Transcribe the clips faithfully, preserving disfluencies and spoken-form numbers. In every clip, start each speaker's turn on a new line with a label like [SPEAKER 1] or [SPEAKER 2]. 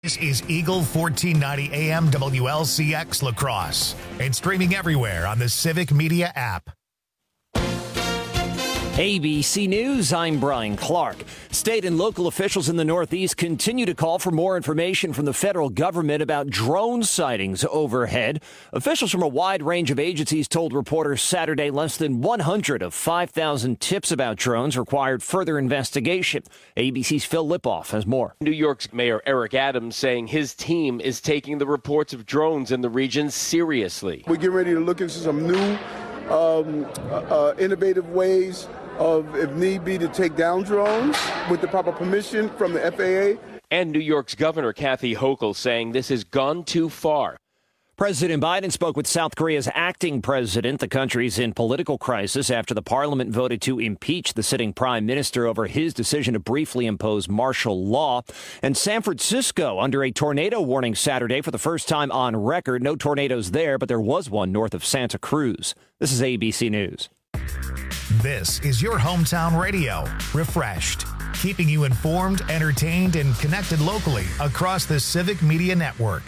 [SPEAKER 1] This is Eagle fourteen ninety A M W L C X La Crosse and streaming everywhere on the Civic Media app.
[SPEAKER 2] A B C News, I'm Brian Clark. State and local officials in the Northeast continue to call for more information from the federal government about drone sightings overhead. Officials from a wide range of agencies told reporters Saturday less than one hundred of five thousand tips about drones required further investigation. A B C's Phil Lipoff has more.
[SPEAKER 3] New York's Mayor Eric Adams saying his team is taking the reports of drones in the region seriously.
[SPEAKER 4] We're getting ready to look into some new um, uh, innovative ways of, if need be, to take down drones with the proper permission from the F A A.
[SPEAKER 3] And New York's Governor Kathy Hochul saying this has gone too far.
[SPEAKER 2] President Biden spoke with South Korea's acting president. The country's in political crisis after the parliament voted to impeach the sitting prime minister over his decision to briefly impose martial law. And San Francisco under a tornado warning Saturday for the first time on record. No tornadoes there, but there was one north of Santa Cruz. This is A B C News.
[SPEAKER 1] This is your hometown radio, refreshed, keeping you informed, entertained, and connected locally across the Civic Media Network.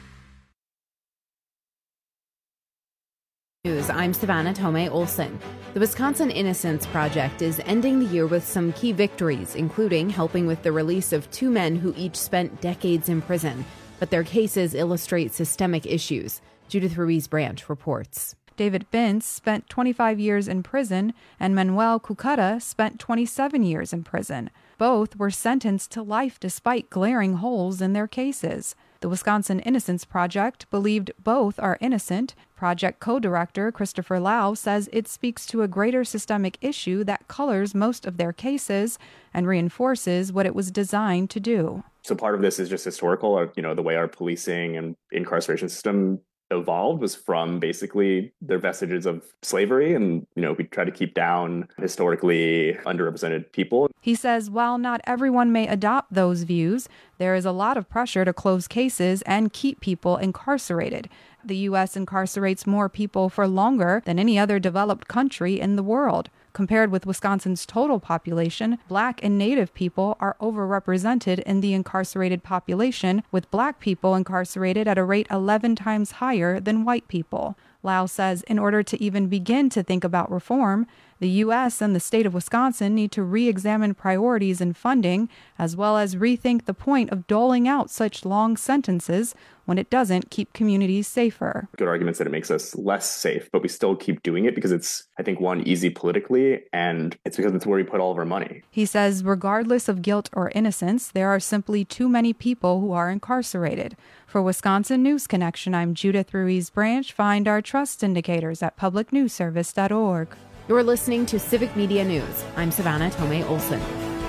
[SPEAKER 5] News. I'm Savannah Tomei Olson. The Wisconsin Innocence Project is ending the year with some key victories, including helping with the release of two men who each spent decades in prison. But their cases illustrate systemic issues. Judith Ruiz-Branch reports.
[SPEAKER 6] David Bintz spent twenty-five years in prison, and Manuel Cucata spent twenty-seven years in prison. Both were sentenced to life despite glaring holes in their cases. The Wisconsin Innocence Project believed both are innocent. Project co-director Christopher Lau says it speaks to a greater systemic issue that colors most of their cases and reinforces what it was designed to do.
[SPEAKER 7] So part of this is just historical, you know, the way our policing and incarceration system evolved was from basically their vestiges of slavery. And, you know, we try to keep down historically underrepresented people.
[SPEAKER 6] He says while not everyone may adopt those views, there is a lot of pressure to close cases and keep people incarcerated. The U S incarcerates more people for longer than any other developed country in the world. Compared with Wisconsin's total population, Black and Native people are overrepresented in the incarcerated population, with Black people incarcerated at a rate eleven times higher than white people. Lau says in order to even begin to think about reform, the U S and the state of Wisconsin need to re-examine priorities and funding, as well as rethink the point of doling out such long sentences when it doesn't keep communities safer.
[SPEAKER 7] Good arguments that it makes us less safe, but we still keep doing it because it's, I think, one, easy politically, and it's because it's where we put all of our money.
[SPEAKER 6] He says regardless of guilt or innocence, there are simply too many people who are incarcerated. For Wisconsin News Connection, I'm Judith Ruiz-Branch. Find our trust indicators at public news service dot org.
[SPEAKER 5] You're listening to Civic Media News. I'm Savannah Tomei Olson.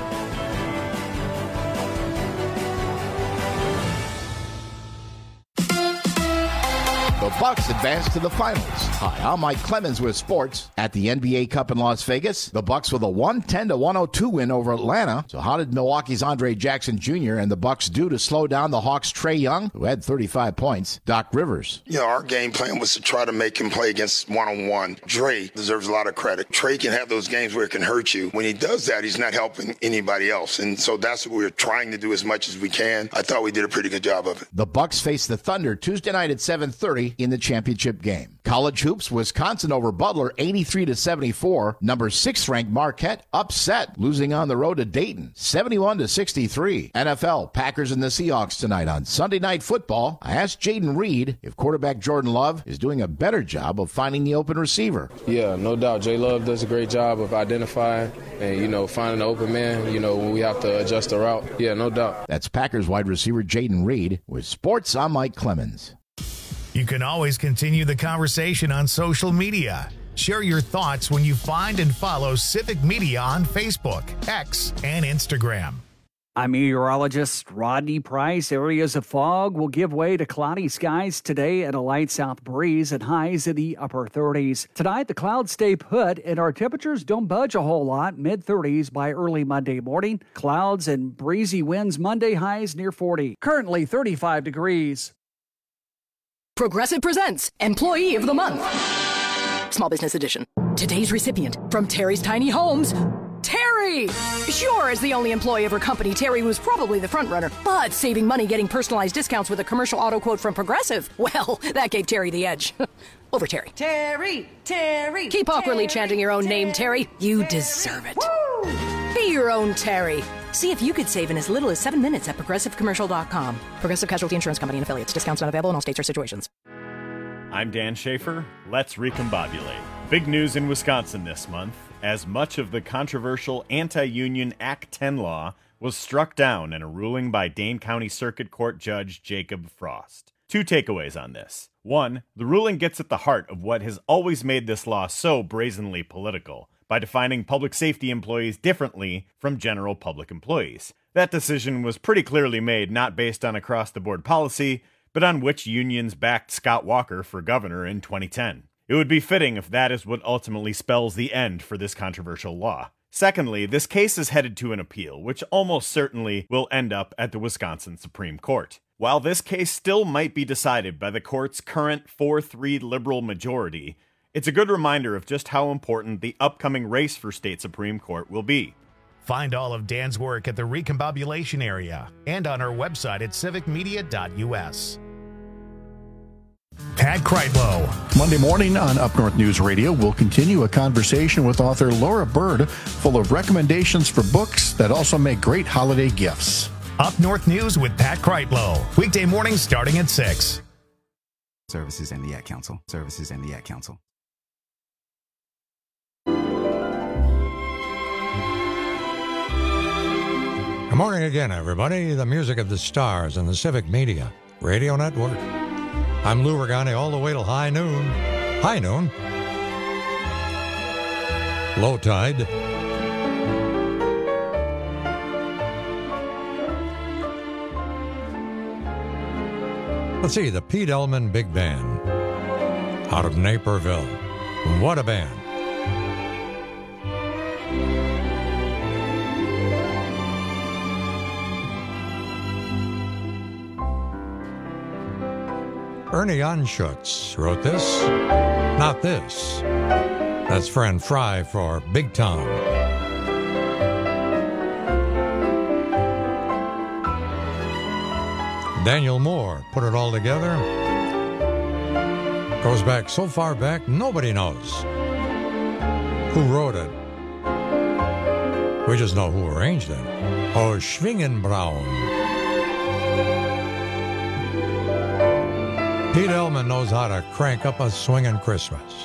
[SPEAKER 8] The Bucks advance to the finals. Hi, I'm Mike Clemens with sports. At the N B A Cup in Las Vegas, the Bucks with a one ten to one oh two win over Atlanta. So how did Milwaukee's Andre Jackson Junior and the Bucks do to slow down the Hawks' Trae Young, who had thirty-five points? Doc Rivers.
[SPEAKER 9] You know, our game plan was to try to make him play against one-on-one. Dre deserves a lot of credit. Trae can have those games where it can hurt you. When he does that, he's not helping anybody else. And so that's what we're trying to do as much as we can. I thought we did a pretty good job of it.
[SPEAKER 8] The Bucks face the Thunder Tuesday night at seven thirty in the championship game. College hoops, Wisconsin over Butler eighty-three to seventy-four. Number six ranked Marquette upset, losing on the road to Dayton seventy-one to sixty-three. N F L, Packers and the Seahawks tonight on Sunday Night Football. I asked Jaden Reed if quarterback Jordan Love is doing a better job of finding the open receiver.
[SPEAKER 10] Yeah, no doubt. Jay Love does a great job of identifying and, you know, finding the open man, you know, when we have to adjust the route. Yeah, no doubt.
[SPEAKER 8] That's Packers wide receiver Jaden Reed. With sports, I'm Mike Clemens.
[SPEAKER 1] You can always continue the conversation on social media. Share your thoughts when you find and follow Civic Media on Facebook, X, and Instagram.
[SPEAKER 11] I'm meteorologist Rodney Price. Areas of fog will give way to cloudy skies today and a light south breeze and highs in the upper thirties. Tonight, the clouds stay put and our temperatures don't budge a whole lot, mid thirties by early Monday morning. Clouds and breezy winds Monday, highs near forty. Currently thirty-five degrees.
[SPEAKER 12] Progressive presents Employee of the Month. Small Business Edition. Today's recipient from Terry's Tiny Homes, Terry! Terry! Sure, as the only employee of her company, Terry was probably the front runner, but saving money getting personalized discounts with a commercial auto quote from Progressive, well, that gave Terry the edge. Over Terry.
[SPEAKER 13] Terry, Terry.
[SPEAKER 12] Keep awkwardly
[SPEAKER 13] Terry,
[SPEAKER 12] chanting your own
[SPEAKER 13] Terry,
[SPEAKER 12] name, Terry. You
[SPEAKER 13] Terry.
[SPEAKER 12] deserve it.
[SPEAKER 13] Woo!
[SPEAKER 12] Be your own Terry. See if you could save in as little as seven minutes at progressive commercial dot com. Progressive Casualty Insurance Company and Affiliates. Discounts not available in all states or situations.
[SPEAKER 14] I'm Dan Schaefer. Let's recombobulate. Big news in Wisconsin this month, as much of the controversial anti-union Act ten law was struck down in a ruling by Dane County Circuit Court Judge Jacob Frost. Two takeaways on this. One, the ruling gets at the heart of what has always made this law so brazenly political, by defining public safety employees differently from general public employees. That decision was pretty clearly made not based on across-the-board policy, but on which unions backed Scott Walker for governor in twenty ten. It would be fitting if that is what ultimately spells the end for this controversial law. Secondly, this case is headed to an appeal, which almost certainly will end up at the Wisconsin Supreme Court. While this case still might be decided by the court's current four three liberal majority, it's a good reminder of just how important the upcoming race for state Supreme Court will be.
[SPEAKER 1] Find all of Dan's work at the Recombobulation Area and on our website at civic media dot u s. Pat Kreitlow.
[SPEAKER 15] Monday morning on Up North News Radio, we'll continue a conversation with author Laura Bird, full of recommendations for books that also make great holiday gifts.
[SPEAKER 1] Up North News with Pat Kreitlow. Weekday mornings starting at six.
[SPEAKER 16] Services and the Ad Council. Services and the Ad Council.
[SPEAKER 17] Good morning again, everybody. The music of the stars and the Civic Media Radio Network. I'm Lou Regani all the way till high noon. High noon. Low tide. Let's see, the Pete Elman Big Band out of Naperville. What a band. Ernie Anschutz wrote this, not this. That's Fran Fry for Big Tom. Daniel Moore put it all together. Goes back so far back, nobody knows who wrote it. We just know who arranged it. Oh, Schwingenbraun. Pete Elman knows how to crank up a swinging Christmas.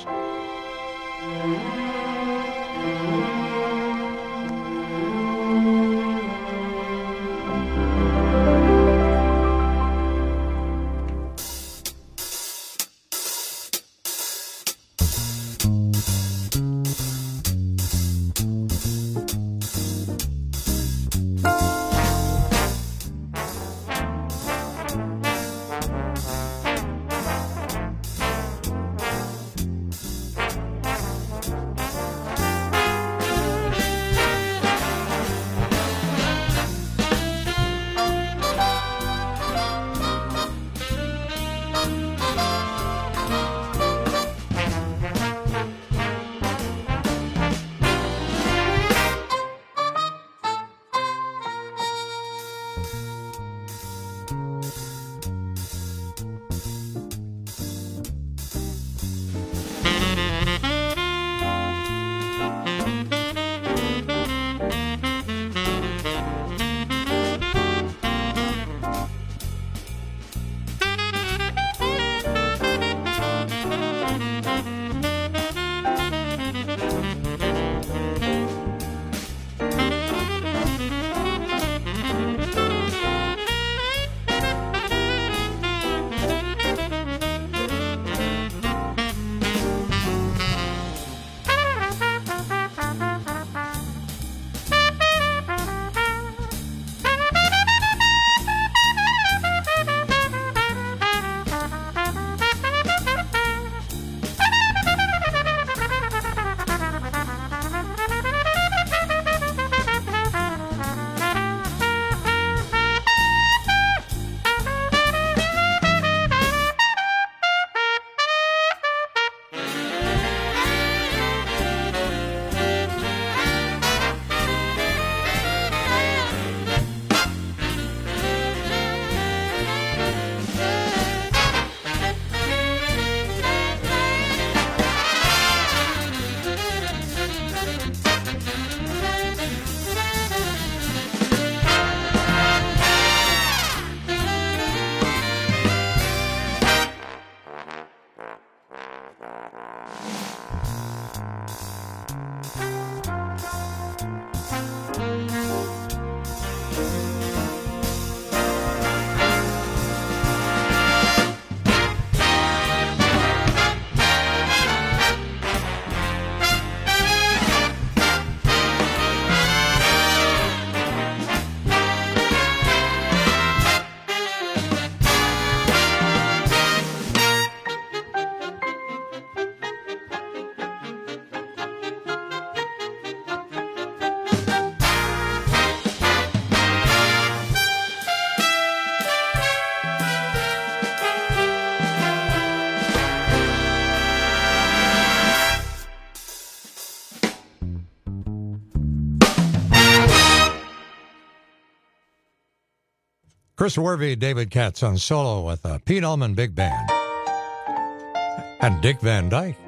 [SPEAKER 17] Chris Wervey, David Katz on solo with a Pete Allman Big Band. And Dick Van Dyke.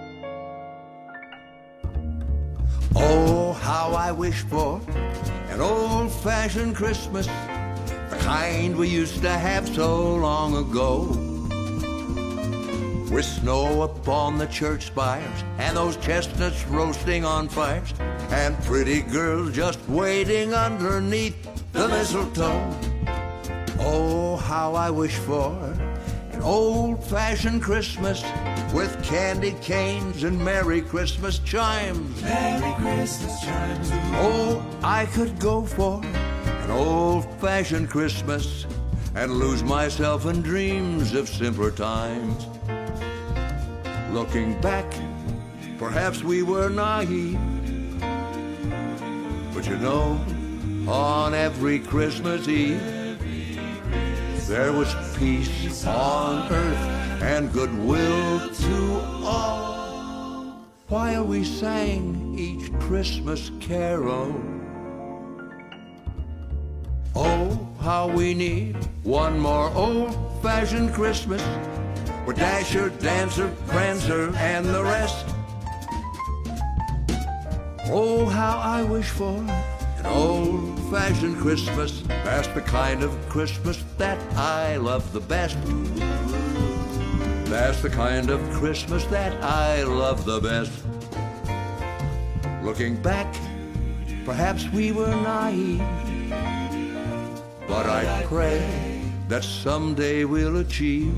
[SPEAKER 18] Oh, how I wish for an old-fashioned Christmas, the kind we used to have so long ago. With snow upon the church spires, and those chestnuts roasting on fires, and pretty girls just waiting underneath the mistletoe. Oh, how I wish for an old-fashioned Christmas with candy canes and Merry Christmas chimes.
[SPEAKER 19] Merry Christmas chimes.
[SPEAKER 18] Oh, I could go for an old-fashioned Christmas and lose myself in dreams of simpler times. Looking back, perhaps we were naive, but you know, on every Christmas Eve, there was peace on earth and goodwill to all, while we sang each Christmas carol. Oh, how we need one more old-fashioned Christmas with Dasher, Dancer, Prancer, and the rest. Oh, how I wish for an old-fashioned Christmas. That's the kind of Christmas that I love the best. That's the kind of Christmas that I love the best. Looking back, perhaps we were naive, but I pray that someday we'll achieve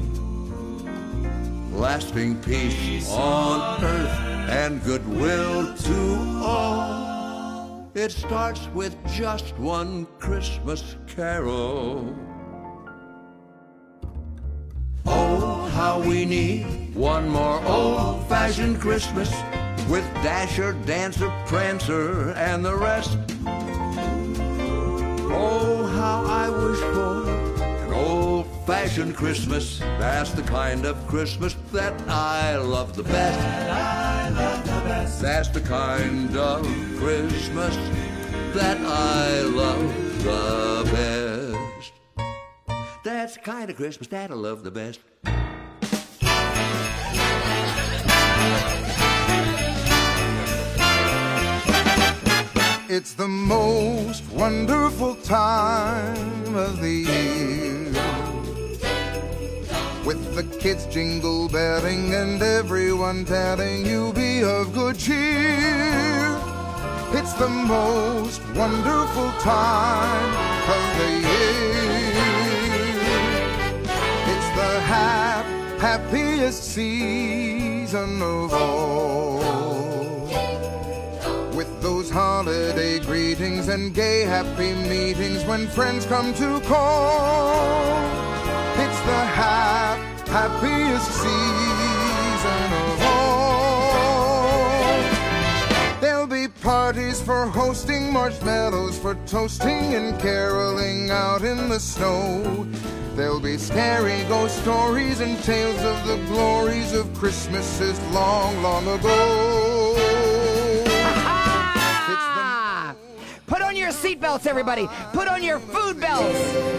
[SPEAKER 18] lasting peace on earth and goodwill to all. It starts with just one Christmas carol. Oh, how we need one more old-fashioned Christmas with Dasher, Dancer, Prancer, and the rest. Oh, how I wish for an old-fashioned Christmas. That's the kind of Christmas that I love the best.
[SPEAKER 19] I love the best.
[SPEAKER 18] That's the kind of Christmas that I love the best. That's the kind of Christmas that I love the best.
[SPEAKER 20] It's the most wonderful time of the year, with the kids jingle belling and everyone telling you be of good cheer. It's the most wonderful time of the year. It's the hap- happiest season of all, with those holiday greetings and gay happy meetings when friends come to call. It's the hap- happiest season of all. There'll be parties for hosting, marshmallows for toasting, and caroling out in the snow. There'll be scary ghost stories and tales of the glories of Christmases long, long ago.
[SPEAKER 21] Put on your seatbelts, everybody. Put on your food belts.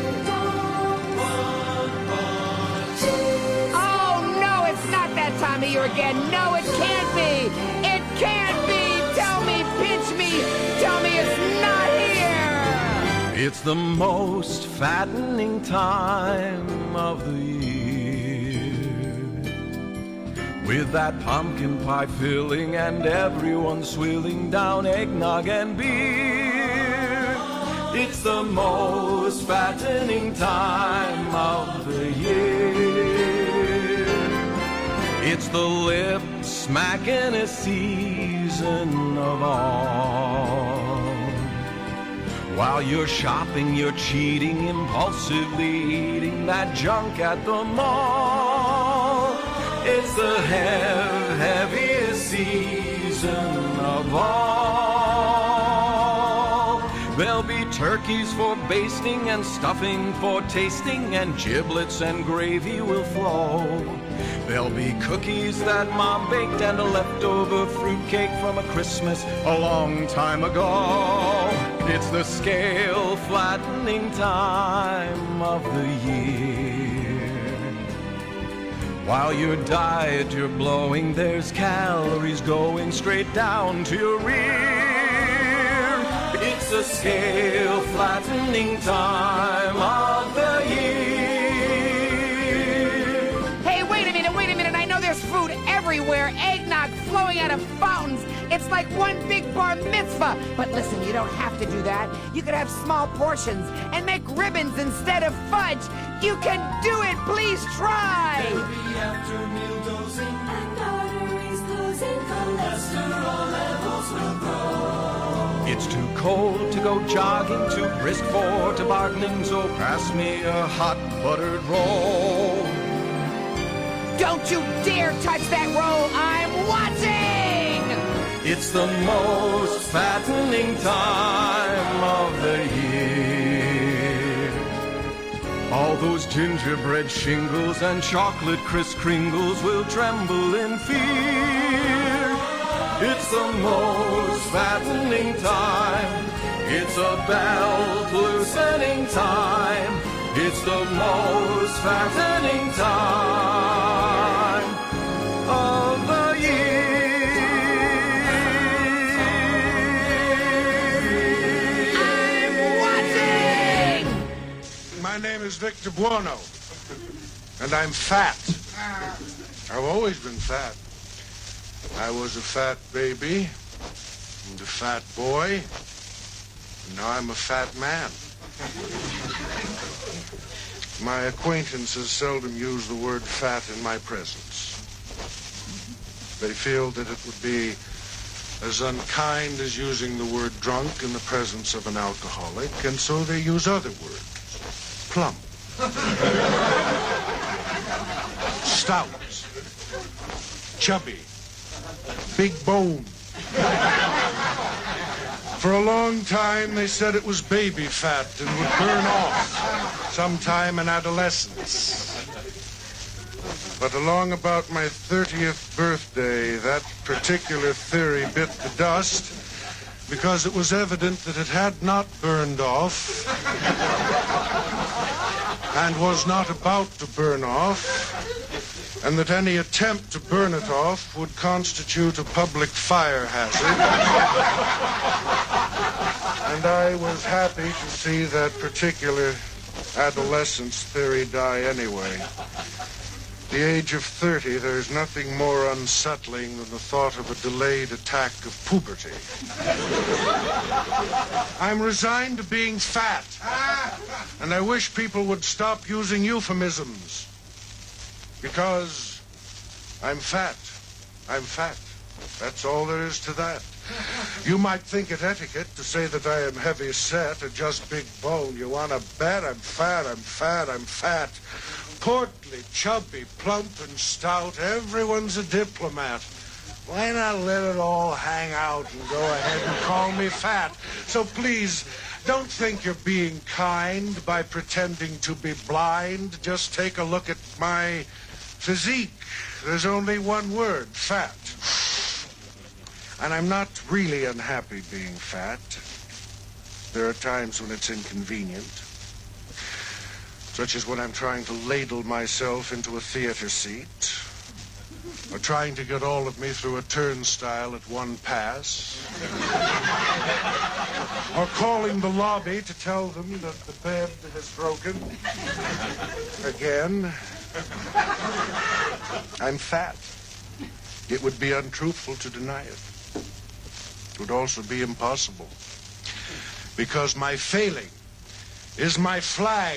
[SPEAKER 21] Oh, no, it's not that time of year again. No, it can't be. It can't be. Tell me, pinch me. Tell me it's not here.
[SPEAKER 19] It's the most fattening time of the year, with that pumpkin pie filling and everyone swilling down eggnog and beer. It's the most fattening time of the year. It's the lip smacking season of all. While you're shopping, you're cheating, impulsively eating that junk at the mall. It's the hev- heaviest season of all. There'll be turkeys for basting and stuffing for tasting, and giblets and gravy will flow. There'll be cookies that Mom baked and a leftover fruitcake from a Christmas a long time ago. It's the scale flattening time of the year. While your diet you're blowing, there's calories going straight down to your rear. It's the scale flattening time of the year.
[SPEAKER 21] Hey, wait a minute, wait a minute. I know there's food everywhere. Eggnog flowing out of fountains. It's like one big bar mitzvah. But listen, you don't have to do that. You could have small portions and make ribbons instead of fudge. You can do it. Please try.
[SPEAKER 4] Dairy after meal dosing and arteries closing. Cholesterol levels will grow.
[SPEAKER 19] It's too cold to go jogging, too brisk for tobogganing, so pass me a hot buttered roll.
[SPEAKER 21] Don't you dare touch that roll. I'm watching.
[SPEAKER 19] It's the most fattening time of the year. All those gingerbread shingles and chocolate Kris Kringles will tremble in fear. It's the most fattening time. It's a belt loosening time. It's the most fattening time of the year.
[SPEAKER 22] My name is Victor Buono, and I'm fat. I've always been fat. I was a fat baby, and a fat boy, and now I'm a fat man. My acquaintances seldom use the word fat in my presence. They feel that it would be as unkind as using the word drunk in the presence of an alcoholic, and so they use other words. Plump. Stout. Chubby. Big bone. For a long time, they said it was baby fat and would burn off sometime in adolescence. But along about my thirtieth birthday, that particular theory bit the dust because it was evident that it had not burned off and was not about to burn off, and that any attempt to burn it off would constitute a public fire hazard. And I was happy to see that particular adolescence theory die anyway. At the age of thirty, there's nothing more unsettling than the thought of a delayed attack of puberty. I'm resigned to being fat, and I wish people would stop using euphemisms, because I'm fat. I'm fat. That's all there is to that. You might think it etiquette to say that I am heavy set or just big bone. You want to bet? I'm fat, I'm fat, I'm fat. Portly, chubby, plump, and stout. Everyone's a diplomat. Why not let it all hang out and go ahead and call me fat? So please, don't think you're being kind by pretending to be blind. Just take a look at my physique. There's only one word, fat. And I'm not really unhappy being fat. There are times when it's inconvenient, such as when I'm trying to ladle myself into a theater seat, or trying to get all of me through a turnstile at one pass, or calling the lobby to tell them that the bed has broken again. I'm fat. It would be untruthful to deny it. It would also be impossible, because my failing is my flag.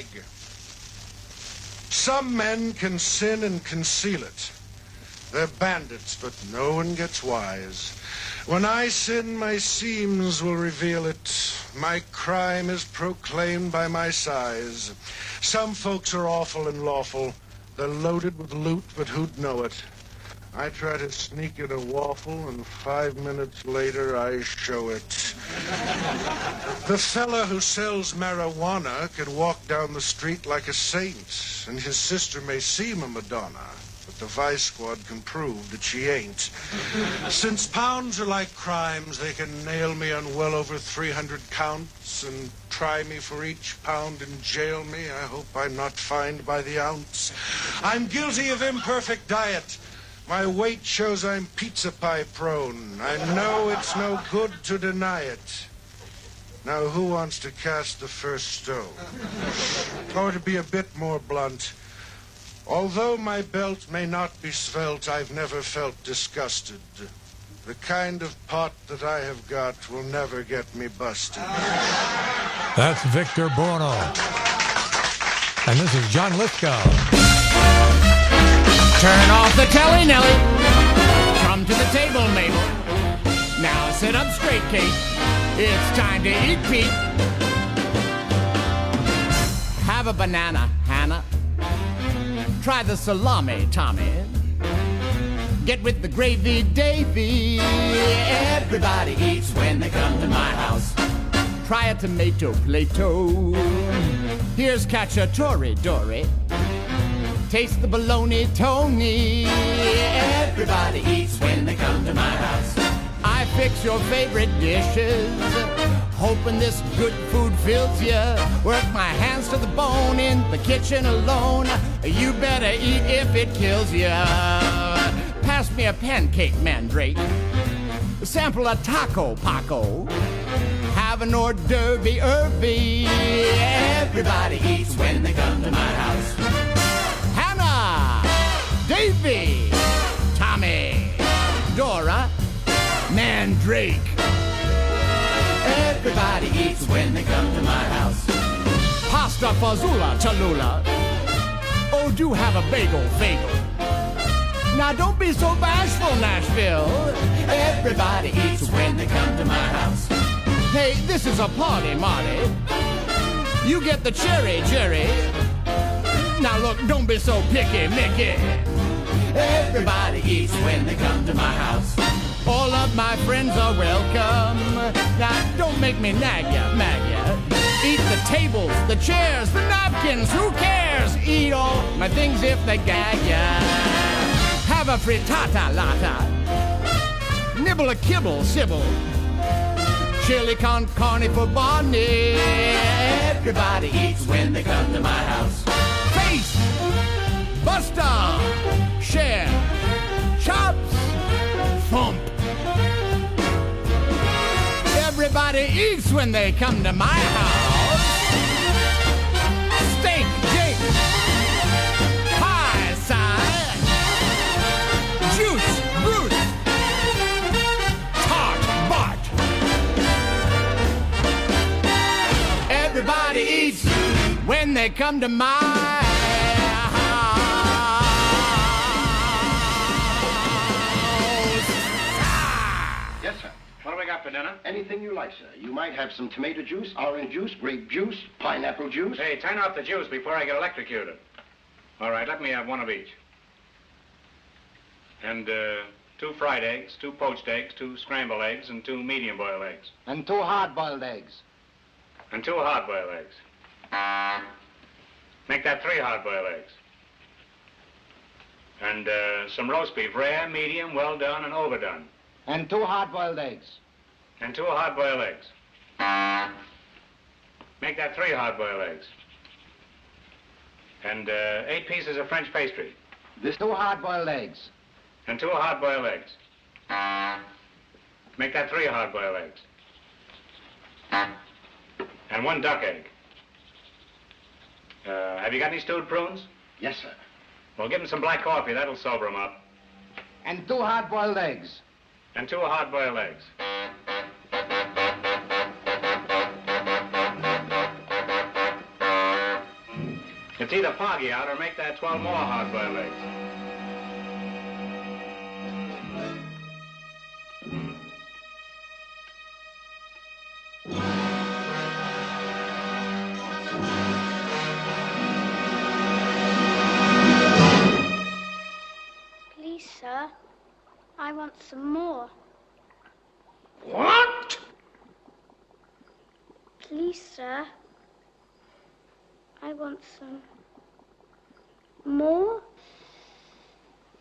[SPEAKER 22] Some men can sin and conceal it. They're bandits, but no one gets wise. When I sin, my seams will reveal it. My crime is proclaimed by my size. Some folks are awful and lawful. They're loaded with loot, but who'd know it? I try to sneak in a waffle, and five minutes later, I show it. The fella who sells marijuana can walk down the street like a saint, and his sister may seem a Madonna, but but the Vice Squad can prove that she ain't. Since pounds are like crimes, they can nail me on well over three hundred counts and try me for each pound and jail me. I hope I'm not fined by the ounce. I'm guilty of imperfect diet. My weight shows I'm pizza pie prone. I know it's no good to deny it. Now, who wants to cast the first stone? Or to be a bit more blunt, although my belt may not be svelte, I've never felt disgusted. The kind of pot that I have got will never get me busted.
[SPEAKER 17] That's Victor Buono. And this is John Lithgow.
[SPEAKER 2] Turn off the telly, Nelly. Come to the table, Mabel. Now sit up straight, Kate. It's time to eat, Pete. Have a banana, Hannah. Try the salami, Tommy. Get with the gravy, Davy. Everybody eats when they come to my house. Try a tomato, Plato. Here's cacciatore, Dory. Taste the bologna, Tony. Everybody eats when they come to my house. I fix your favorite dishes, hoping this good food fills ya. Work my hands to the bone in the kitchen alone. You better eat if it kills ya. Pass me a pancake, Mandrake. Sample a taco, Paco. Have an hors d'oeuvre, Irby. Everybody eats when they come to my house. Hannah, Davy, Tommy, Dora, Mandrake. Everybody eats when they come to my house. Pasta fazoula, Tallulah. Oh, do have a bagel, bagel. Now don't be so bashful, Nashville. Everybody eats when they come to my house. Hey, this is a party, Marty. You get the cherry, Jerry. Now look, don't be so picky, Mickey. Everybody eats when they come to my house. All of my friends are welcome. Now don't make me nag ya, mag ya. Eat the tables, the chairs, the napkins, who cares? Eat all my things if they gag ya. Have a frittata lata. Nibble a kibble, Sybil. Chili con carne for Barney. Everybody eats when they come to my house. Face, Buster, Share, Chops, Thump. Everybody eats when they come to my house. Steak, Jake, pie, side, juice, Bruce, tart, Bart. Everybody eats when they come to my house.
[SPEAKER 3] Yes, sir. What do we got for dinner? Anything you like, sir. You might have some tomato juice, orange juice, grape juice, pineapple juice.
[SPEAKER 23] Hey, turn off the juice before I get electrocuted. All right, let me have one of each. And uh, two fried eggs, two poached eggs, two scrambled eggs, and two medium-boiled eggs.
[SPEAKER 3] And two hard-boiled eggs.
[SPEAKER 23] And two hard-boiled eggs. Make that three hard-boiled eggs. And uh, some roast beef, rare, medium, well done, and overdone.
[SPEAKER 3] And two hard-boiled eggs.
[SPEAKER 23] And two hard-boiled eggs. Make that three hard-boiled eggs. And uh, eight pieces of French pastry.
[SPEAKER 3] This two hard-boiled eggs.
[SPEAKER 23] And two hard-boiled eggs. Make that three hard-boiled eggs. And one duck egg. Uh, have you got any stewed prunes?
[SPEAKER 3] Yes, sir.
[SPEAKER 23] Well, give them some black coffee. That'll sober them up.
[SPEAKER 3] And two hard-boiled eggs.
[SPEAKER 23] And two hard-boiled eggs. It's either foggy out or make that twelve more hard-boiled eggs.
[SPEAKER 24] Please, sir, I want some more.
[SPEAKER 23] What?
[SPEAKER 24] Please, sir, I want some more.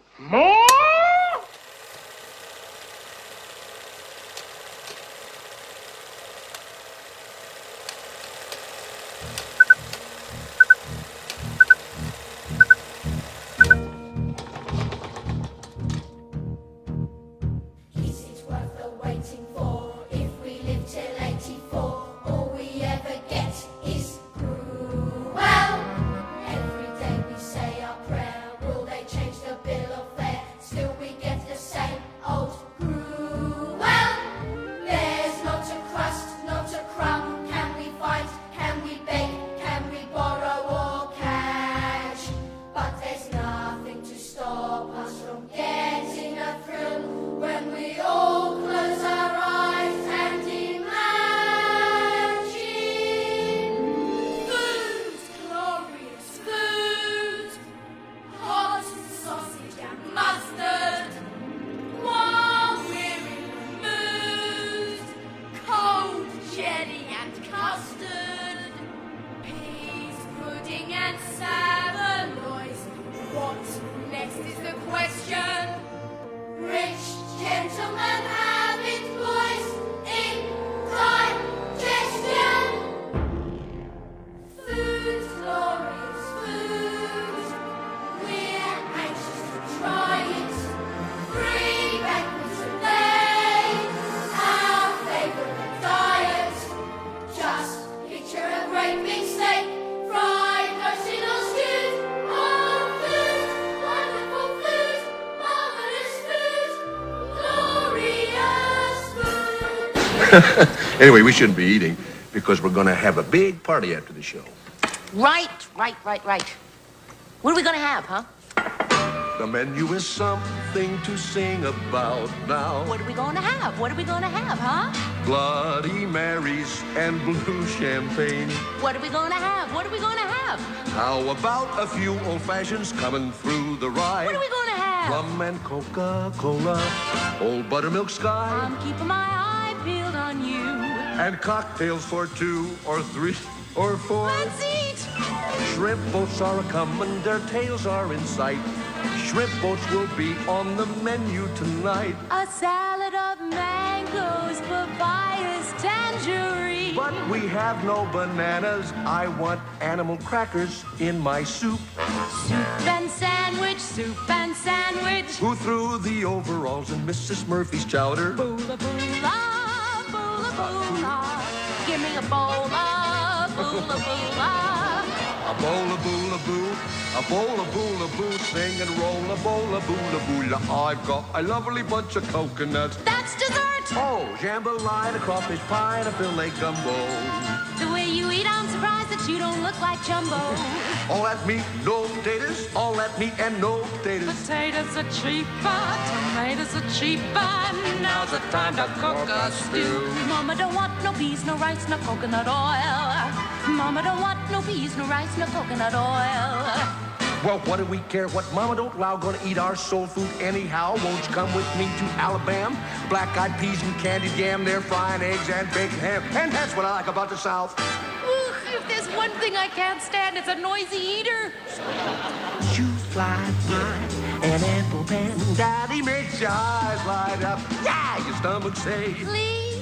[SPEAKER 22] Anyway, we shouldn't be eating because we're going to have a big party after the show.
[SPEAKER 13] Right, right, right, right. What are we gonna have, huh?
[SPEAKER 22] The menu is something to sing about now.
[SPEAKER 13] What are we gonna have? What are we gonna have, huh?
[SPEAKER 22] Bloody Marys and blue champagne.
[SPEAKER 13] What are we gonna have? What are we gonna have?
[SPEAKER 22] How about a few old fashions coming through the rye?
[SPEAKER 13] What are we gonna have?
[SPEAKER 22] Rum and Coca-Cola, old buttermilk sky,
[SPEAKER 13] I'm keeping my eye peeled on you.
[SPEAKER 22] and cocktails for two or three or four.
[SPEAKER 13] Let's eat!
[SPEAKER 22] Shrimp boats are a-coming, their tails are in sight. Shrimp boats will be on the menu tonight.
[SPEAKER 13] A salad of mangoes, papayas, tangerine.
[SPEAKER 22] But we have no bananas. I want animal crackers in my soup.
[SPEAKER 13] Soup and sandwich, soup and sandwich.
[SPEAKER 22] Who threw the overalls in Missus Murphy's chowder?
[SPEAKER 13] Boola boola, boola boola. Give me a bowl of boola boola.
[SPEAKER 22] A bowl of boola boo, a bowl of boola boo, sing and roll a bowl of boola boola. I've got a lovely bunch of coconuts.
[SPEAKER 13] That's dessert.
[SPEAKER 22] Oh, jambalaya, a crawfish pie, and a filet gumbo.
[SPEAKER 13] The way you eat, I'm surprised that you don't look like Jumbo.
[SPEAKER 22] All that meat, no potatoes. All that meat and no potatoes.
[SPEAKER 13] Potatoes are cheaper, tomatoes are cheaper. Now's the time to cook a stew. Mama don't want no peas, no rice, no coconut oil. Mama don't want no peas, no rice, no coconut oil.
[SPEAKER 22] Well, what do we care what Mama don't allow? Gonna eat our soul food anyhow. Won't you come with me to Alabama? Black-eyed peas and candied yam. They're frying eggs and bacon ham. And that's what I like about the South.
[SPEAKER 13] Ooh, if there's one thing I can't stand, it's a noisy eater.
[SPEAKER 22] Shoes fly fine, an apple pen. Daddy makes your eyes light up. Yeah, your stomach say.
[SPEAKER 13] Please,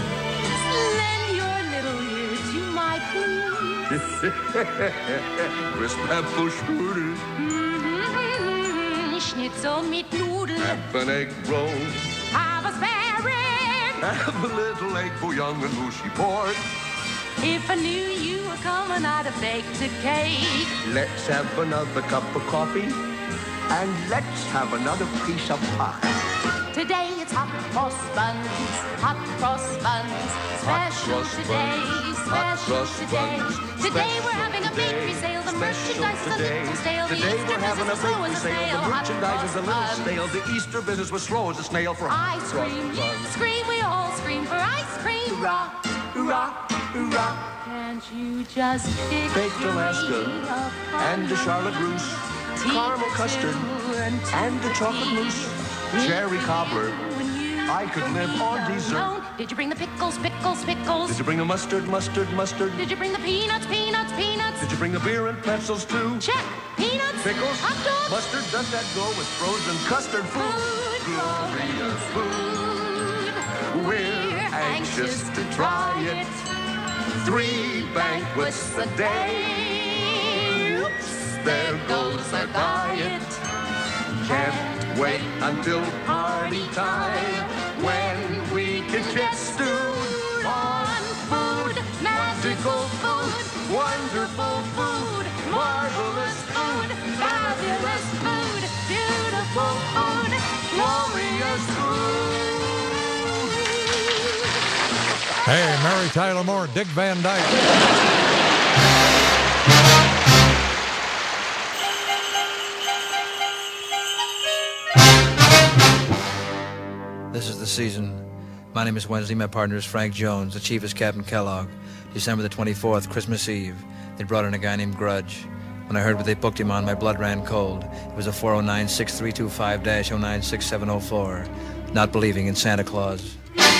[SPEAKER 13] lend your little ear to my plea.
[SPEAKER 22] Crisp apple strudel.
[SPEAKER 13] Mm-hmm. Schnitzel mit Nudeln.
[SPEAKER 22] Have an egg roll.
[SPEAKER 13] Have a spare rib.
[SPEAKER 22] Have a little egg bouillon and mushy pork.
[SPEAKER 13] If I knew you were coming, I'd have baked a cake.
[SPEAKER 22] Let's have another cup of coffee. And let's have another piece of pie.
[SPEAKER 13] Today it's hot cross buns, hot cross buns. Special today, special today. Today we're having a big resale. The merchandise is a little stale. The
[SPEAKER 22] Today
[SPEAKER 13] Easter
[SPEAKER 22] we're having a
[SPEAKER 13] business is slow
[SPEAKER 22] big
[SPEAKER 13] as a
[SPEAKER 22] sale.
[SPEAKER 13] snail.
[SPEAKER 22] The
[SPEAKER 13] Hot
[SPEAKER 22] merchandise is a little
[SPEAKER 13] cross
[SPEAKER 22] stale.
[SPEAKER 13] buns.
[SPEAKER 22] The Easter business was slow as a snail for hot
[SPEAKER 13] Ice
[SPEAKER 22] cross
[SPEAKER 13] cream,
[SPEAKER 22] buns.
[SPEAKER 13] scream, we all scream for ice cream.
[SPEAKER 22] Hoorah, hoorah, hoorah.
[SPEAKER 13] Can't you just pick
[SPEAKER 22] Baked Alaska and the Charlotte Russe, caramel custard and the chocolate mousse, cherry cobbler. I could live on dessert.
[SPEAKER 13] Did you bring the pickles, pickles, pickles?
[SPEAKER 22] Did you bring the mustard, mustard, mustard?
[SPEAKER 13] Did you bring the peanuts, peanuts, peanuts?
[SPEAKER 22] Did you bring the beer and pretzels too?
[SPEAKER 13] Check. Peanuts,
[SPEAKER 22] Pickles,
[SPEAKER 13] hot dogs,
[SPEAKER 22] mustard, does that go with frozen custard food?
[SPEAKER 13] food,
[SPEAKER 22] Glorious
[SPEAKER 13] food.
[SPEAKER 22] We're anxious to try it. Three banquets a day. Oops, there goes our diet. Can't wait until party time when we can just do on food, magical food, wonderful food, marvelous food, fabulous food, beautiful food, glorious food.
[SPEAKER 17] Hey, Mary Tyler Moore, Dick Van Dyke.
[SPEAKER 5] This is the season. My name is Wednesday. My partner is Frank Jones. The chief is Captain Kellogg. December the twenty-fourth, Christmas Eve. They brought in a guy named Grudge. When I heard what they booked him on, my blood ran cold. It was a four oh nine, six three two five, oh nine six seven oh four. Not believing in Santa Claus.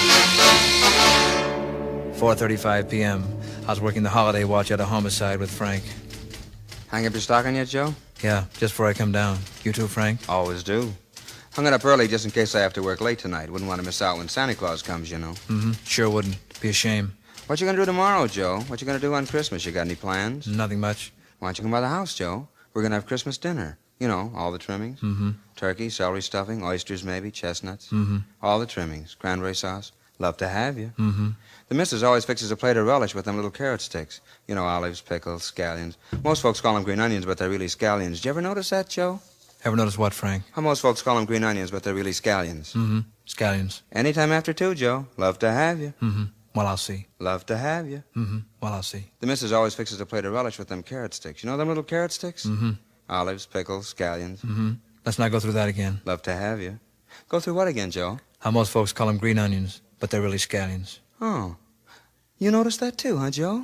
[SPEAKER 5] four thirty-five p.m. I was working the holiday watch at a homicide with Frank.
[SPEAKER 6] Hang up your stocking yet, Joe?
[SPEAKER 5] Yeah, just before I come down. You too, Frank?
[SPEAKER 6] Always do. Hung it up early just in case I have to work late tonight. Wouldn't want to miss out when Santa Claus comes, you know.
[SPEAKER 5] Mm-hmm. Sure wouldn't. Be a shame.
[SPEAKER 6] What you gonna do tomorrow, Joe? What you gonna do on Christmas? You got any plans?
[SPEAKER 5] Nothing much.
[SPEAKER 6] Why don't you come by the house, Joe? We're gonna have Christmas dinner. You know, all the trimmings.
[SPEAKER 5] Mm-hmm.
[SPEAKER 6] Turkey, celery stuffing, oysters maybe, chestnuts.
[SPEAKER 5] Mm-hmm.
[SPEAKER 6] All the trimmings. Cranberry sauce. Love to have you.
[SPEAKER 5] Mm-hmm.
[SPEAKER 6] The missus always fixes a plate of relish with them little carrot sticks. You know, olives, pickles, scallions. Most folks call them green onions, but they're really scallions. Did you ever notice that, Joe?
[SPEAKER 5] Ever notice what, Frank?
[SPEAKER 6] How most folks call them green onions, but they're really scallions.
[SPEAKER 5] Mm-hmm. Scallions.
[SPEAKER 6] Anytime after two, Joe. Love to have you.
[SPEAKER 5] Mm-hmm. Well, I'll see.
[SPEAKER 6] Love to have you.
[SPEAKER 5] Mm-hmm. Well, I'll see.
[SPEAKER 6] The missus always fixes a plate of relish with them carrot sticks. You know them little carrot sticks?
[SPEAKER 5] Mm-hmm.
[SPEAKER 6] Olives, pickles, scallions.
[SPEAKER 5] Mm-hmm. Let's not go through that again.
[SPEAKER 6] Love to have you. Go through what again, Joe?
[SPEAKER 5] How most folks call them green onions, but they're really scallions.
[SPEAKER 6] Oh. You noticed that too, huh, Joe?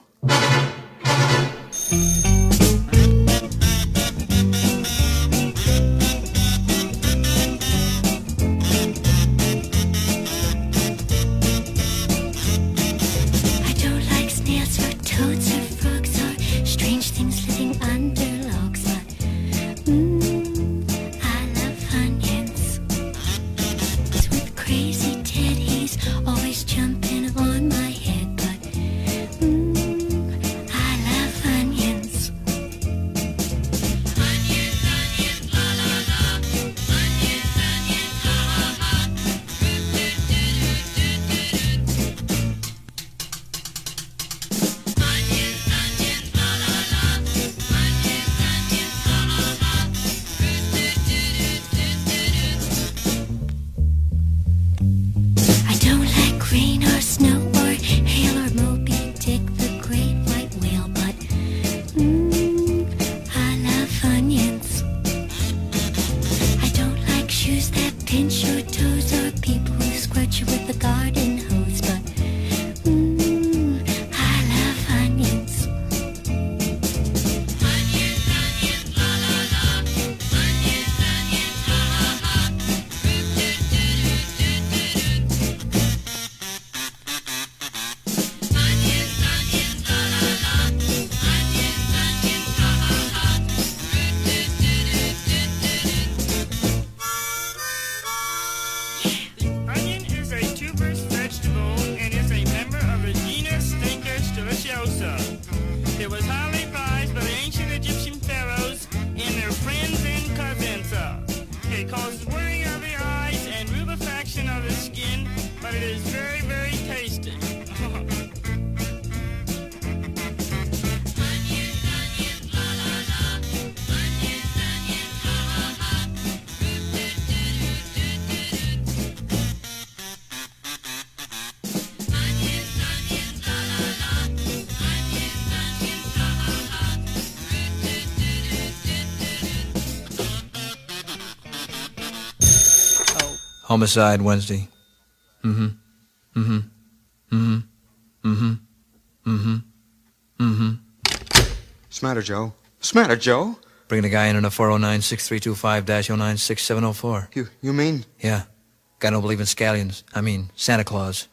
[SPEAKER 5] Homicide Wednesday. Mm-hmm. Mm-hmm. Mm-hmm. Mm-hmm. Mm-hmm. Mm-hmm.
[SPEAKER 6] Smatter, Joe. Smatter, Joe.
[SPEAKER 5] Bringing a guy in on a four oh nine, six three two five dash oh nine six seven oh four.
[SPEAKER 6] You you mean?
[SPEAKER 5] Yeah. Guy don't believe in scallions. I mean, Santa Claus.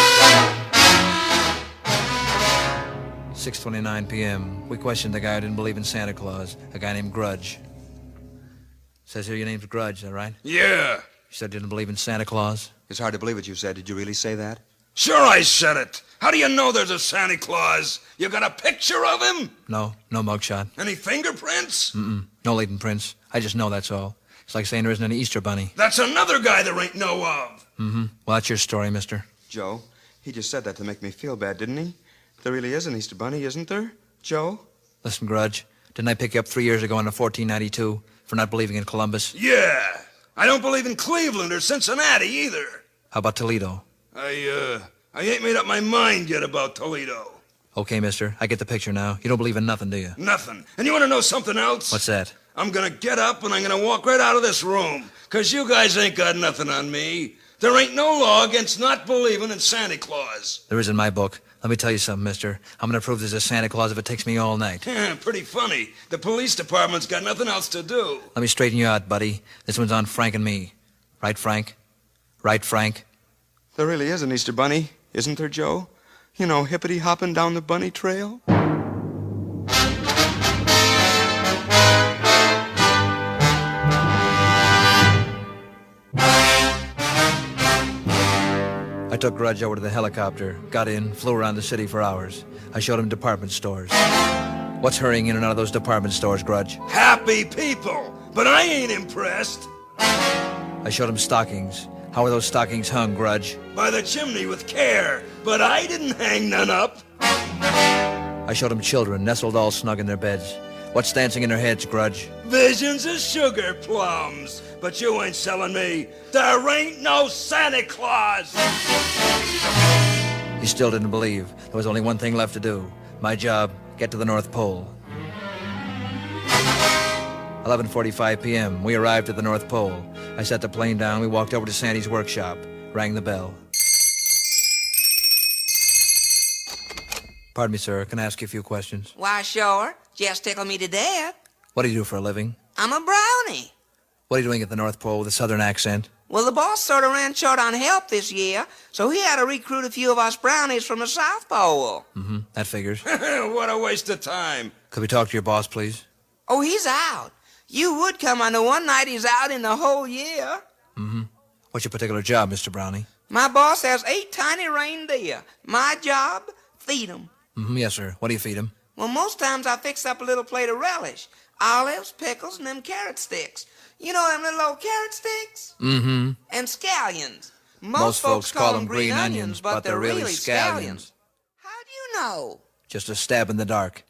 [SPEAKER 5] six twenty-nine p.m. We questioned the guy who didn't believe in Santa Claus, a guy named Grudge. Says here your name's Grudge, all right?
[SPEAKER 7] Yeah.
[SPEAKER 5] You said you didn't believe in Santa Claus?
[SPEAKER 6] It's hard to believe what you said. Did you really say that?
[SPEAKER 7] Sure I said it. How do you know there's a Santa Claus? You got a picture of him?
[SPEAKER 5] No, no mugshot.
[SPEAKER 7] Any fingerprints?
[SPEAKER 5] Mm-mm, no latent prints. I just know that's all. It's like saying there isn't any Easter Bunny.
[SPEAKER 7] That's another guy there ain't no of.
[SPEAKER 5] Mm-hmm. Well, that's your story, mister.
[SPEAKER 6] Joe, he just said that to make me feel bad, didn't he? There really is an Easter Bunny, isn't there? Joe?
[SPEAKER 5] Listen, Grudge, didn't I pick you up three years ago in a fourteen ninety-two for not believing in Columbus?
[SPEAKER 7] Yeah. I don't believe in Cleveland or Cincinnati either.
[SPEAKER 5] How about Toledo?
[SPEAKER 7] I, uh, I ain't made up my mind yet about Toledo.
[SPEAKER 5] Okay, mister, I get the picture now. You don't believe in nothing, do you?
[SPEAKER 7] Nothing. And you want to know something else?
[SPEAKER 5] What's that?
[SPEAKER 7] I'm gonna get up and I'm gonna walk right out of this room. Cause you guys ain't got nothing on me. There ain't no law against not believing in Santa Claus.
[SPEAKER 5] There is in my book. Let me tell you something, mister. I'm gonna prove there's a Santa Claus if it takes me all night.
[SPEAKER 7] Pretty funny. The police department's got nothing else to do.
[SPEAKER 5] Let me straighten you out, buddy. This one's on Frank and me. Right, Frank? Right, Frank?
[SPEAKER 6] There really is an Easter Bunny, isn't there, Joe? You know, hippity-hopping down the bunny trail.
[SPEAKER 5] I took Grudge over to the helicopter, got in, flew around the city for hours. I showed him department stores. What's hurrying in and out of those department stores, Grudge?
[SPEAKER 7] Happy people, but I ain't impressed.
[SPEAKER 5] I showed him stockings. How are those stockings hung, Grudge?
[SPEAKER 7] By the chimney with care, but I didn't hang none up.
[SPEAKER 5] I showed him children nestled all snug in their beds. What's dancing in their heads, Grudge?
[SPEAKER 7] Visions of sugar plums. But you ain't selling me. There ain't no Santa Claus.
[SPEAKER 5] He still didn't believe. There was only one thing left to do. My job, get to the North Pole. eleven forty-five p.m. We arrived at the North Pole. I set the plane down. We walked over to Sandy's workshop. Rang the bell. Pardon me, sir. Can I ask you a few questions?
[SPEAKER 8] Why, sure. Just tickle me to death.
[SPEAKER 5] What do you do for a living?
[SPEAKER 8] I'm a brownie.
[SPEAKER 5] What are you doing at the North Pole with a southern accent?
[SPEAKER 8] Well, the boss sort of ran short on help this year, so he had to recruit a few of us brownies from the South Pole.
[SPEAKER 5] Mm-hmm. That figures.
[SPEAKER 7] What a waste of time.
[SPEAKER 5] Could we talk to your boss, please?
[SPEAKER 8] Oh, he's out. You would come on the one night he's out in the whole year.
[SPEAKER 5] Mm-hmm. What's your particular job, Mister Brownie?
[SPEAKER 8] My boss has eight tiny reindeer. My job, feed 'em.
[SPEAKER 5] Mm-hmm. Yes, sir. What do you feed him?
[SPEAKER 8] Well, most times I fix up a little plate of relish. Olives, pickles, and them carrot sticks. You know them little old carrot sticks?
[SPEAKER 5] Mm-hmm.
[SPEAKER 8] And scallions. Most,
[SPEAKER 5] Most folks call them green onions, but they're really scallions.
[SPEAKER 8] How do you know?
[SPEAKER 5] Just a stab in the dark.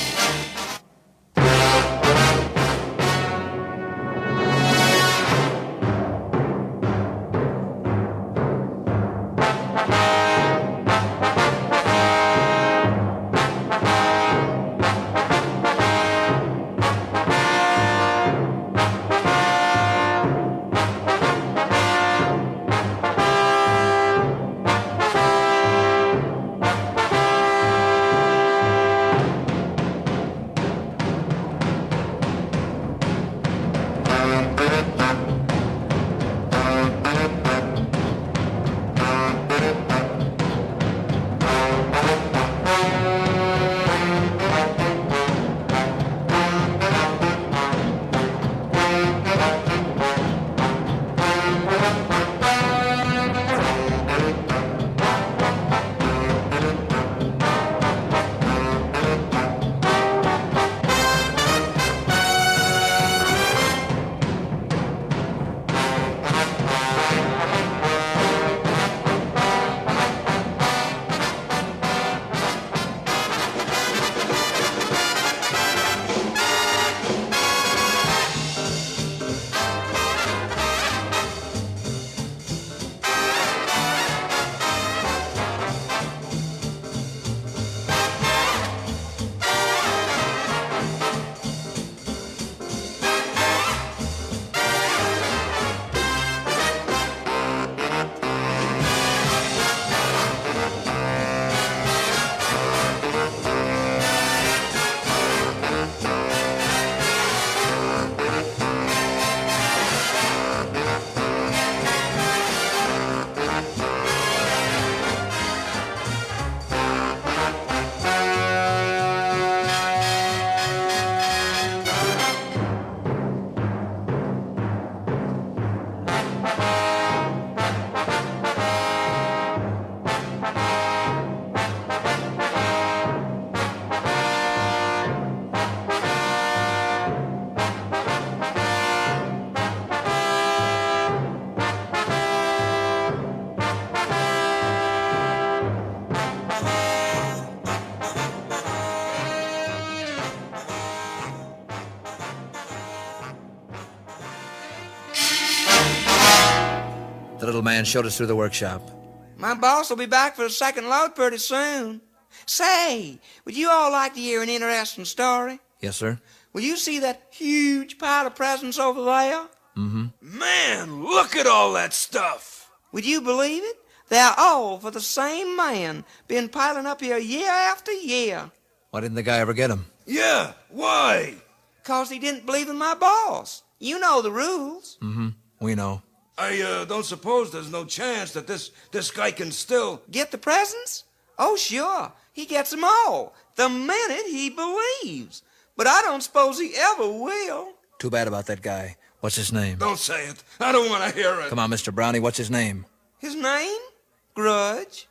[SPEAKER 5] The little man showed us through the workshop.
[SPEAKER 8] My boss will be back for a second load pretty soon. Say, would you all like to hear an interesting story?
[SPEAKER 5] Yes, sir.
[SPEAKER 8] Will you see that huge pile of presents over there?
[SPEAKER 5] Mm-hmm.
[SPEAKER 7] Man, look at all that stuff.
[SPEAKER 8] Would you believe it? They're all for the same man, been piling up here year after year.
[SPEAKER 5] Why didn't the guy ever get them?
[SPEAKER 7] Yeah, why?
[SPEAKER 8] 'Cause he didn't believe in my boss. You know the rules.
[SPEAKER 5] Mm-hmm. We know.
[SPEAKER 7] I uh, don't suppose there's no chance that this, this guy can still...
[SPEAKER 8] Get the presents? Oh, sure. He gets them all, the minute he believes. But I don't suppose he ever will.
[SPEAKER 5] Too bad about that guy. What's his name?
[SPEAKER 7] Don't say it. I don't want to hear it.
[SPEAKER 5] Come on, Mister Brownie, what's his name?
[SPEAKER 8] His name? Grudge.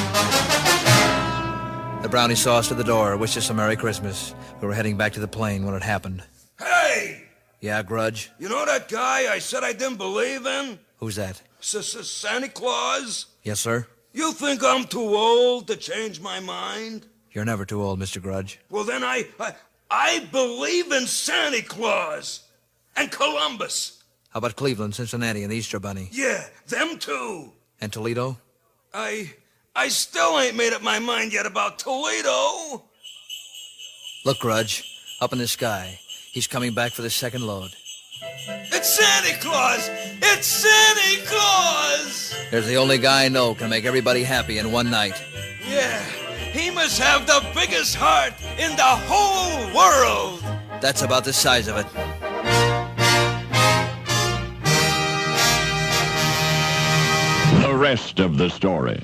[SPEAKER 5] The Brownie saw us to the door, wished us a Merry Christmas. We were heading back to the plane when it happened.
[SPEAKER 7] Hey!
[SPEAKER 5] Yeah, Grudge?
[SPEAKER 7] You know that guy I said I didn't believe in?
[SPEAKER 5] Who's that?
[SPEAKER 7] S-S-Santa Claus?
[SPEAKER 5] Yes, sir?
[SPEAKER 7] You think I'm too old to change my mind?
[SPEAKER 5] You're never too old, Mister Grudge.
[SPEAKER 7] Well, then I, I... I believe in Santa Claus and Columbus.
[SPEAKER 5] How about Cleveland, Cincinnati, and the Easter Bunny?
[SPEAKER 7] Yeah, them too.
[SPEAKER 5] And Toledo?
[SPEAKER 7] I... I still ain't made up my mind yet about Toledo.
[SPEAKER 5] Look, Grudge, up in the sky. He's coming back for the second load.
[SPEAKER 7] It's Santa Claus! It's Santa Claus!
[SPEAKER 5] There's the only guy I know can make everybody happy in one night.
[SPEAKER 7] Yeah, he must have the biggest heart in the whole world.
[SPEAKER 5] That's about the size of it.
[SPEAKER 9] The rest of the story.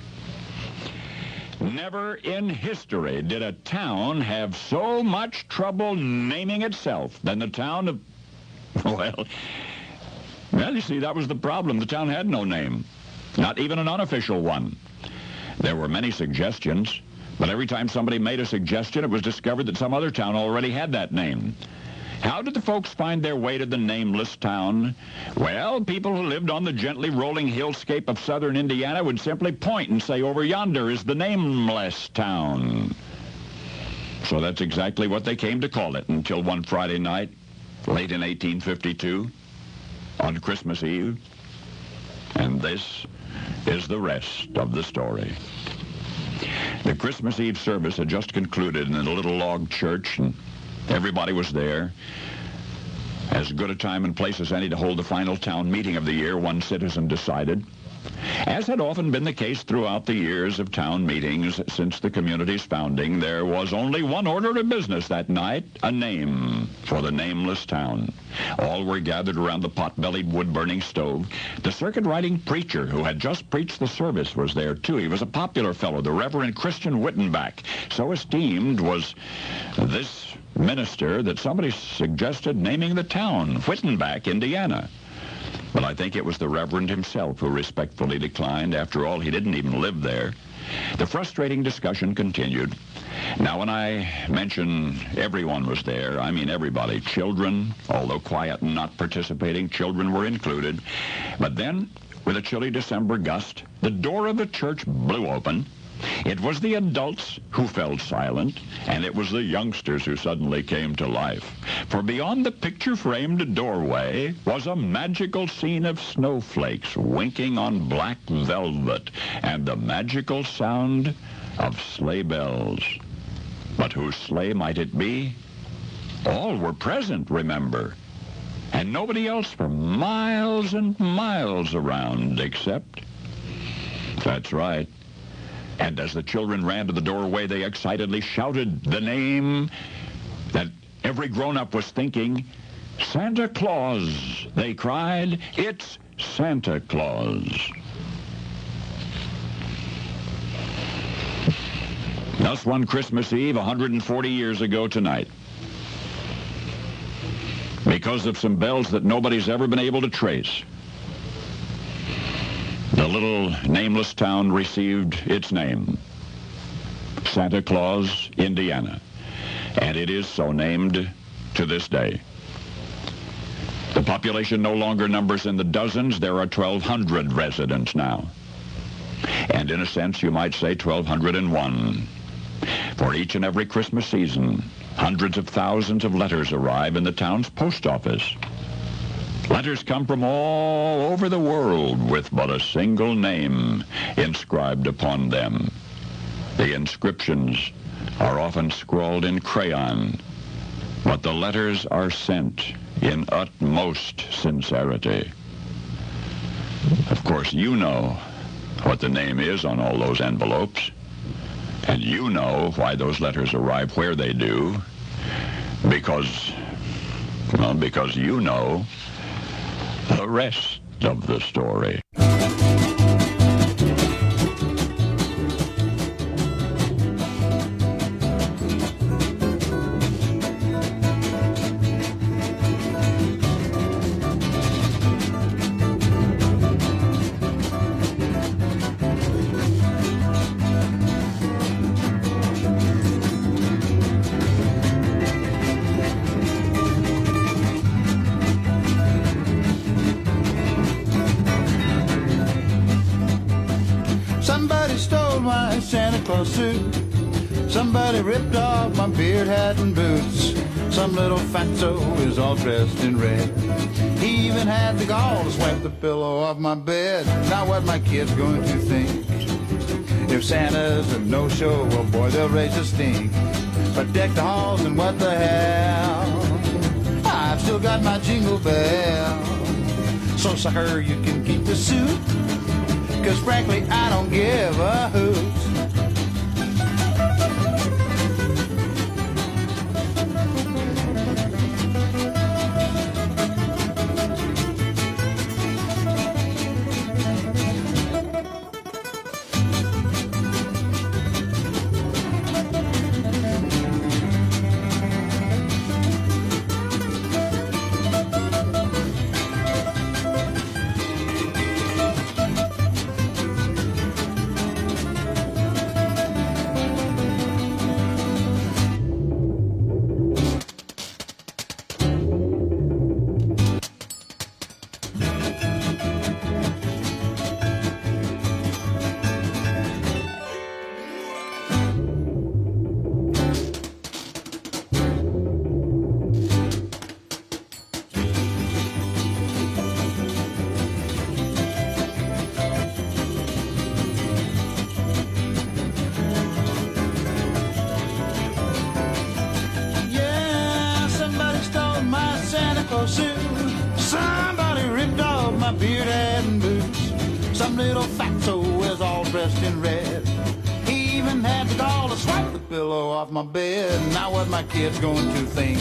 [SPEAKER 9] Never in history did a town have so much trouble naming itself than the town of... Well, well, you see, that was the problem. The town had no name, not even an unofficial one. There were many suggestions, but every time somebody made a suggestion, it was discovered that some other town already had that name. How did the folks find their way to the nameless town? Well, people who lived on the gently rolling hillscape of southern Indiana would simply point and say, over yonder is the nameless town. So that's exactly what they came to call it until one Friday night, late in eighteen fifty-two, on Christmas Eve. And this is the rest of the story. The Christmas Eve service had just concluded in a little log church, and everybody was there. As good a time and place as any to hold the final town meeting of the year, one citizen decided. As had often been the case throughout the years of town meetings since the community's founding, there was only one order of business that night, a name for the nameless town. All were gathered around the pot-bellied wood-burning stove. The circuit-riding preacher who had just preached the service was there, too. He was a popular fellow, the Reverend Christian Wittenbach. So esteemed was this minister that somebody suggested naming the town Wittenbach, Indiana. But I think it was the Reverend himself who respectfully declined. After all, he didn't even live there. The frustrating discussion continued. Now, when I mention everyone was there, I mean everybody. Children, although quiet and not participating, children were included. But then, with a chilly December gust, the door of the church blew open. It was the adults who fell silent, and it was the youngsters who suddenly came to life. For beyond the picture-framed doorway was a magical scene of snowflakes winking on black velvet, and the magical sound of sleigh bells. But whose sleigh might it be? All were present, remember, and nobody else for miles and miles around except... That's right. And as the children ran to the doorway, they excitedly shouted the name that every grown-up was thinking. Santa Claus, they cried. It's Santa Claus. Thus one Christmas Eve, one hundred forty years ago tonight, because of some bells that nobody's ever been able to trace, the little nameless town received its name, Santa Claus, Indiana, and it is so named to this day. The population no longer numbers in the dozens. There are twelve hundred residents now. And in a sense, you might say twelve oh one. For each and every Christmas season, hundreds of thousands of letters arrive in the town's post office. Letters come from all over the world with but a single name inscribed upon them. The inscriptions are often scrawled in crayon, but the letters are sent in utmost sincerity. Of course, you know what the name is on all those envelopes, and you know why those letters arrive where they do, because, well, because you know the rest of the story.
[SPEAKER 10] Somebody stole my Santa Claus suit. Somebody ripped off my beard hat and boots. Some little fatso is all dressed in red. He even had the gall to swipe the pillow off my bed. Now what my kid's going to think? If Santa's a no-show, well boy, they'll raise a stink. But deck the halls and what the hell? I've still got my jingle bell. So sucker, you can keep the suit, 'cause frankly I don't give a hoot. Somebody ripped off my beard and boots. Some little fatso is all dressed in red. He even had the gall to swipe the pillow off my bed. Now what my kid's going to think?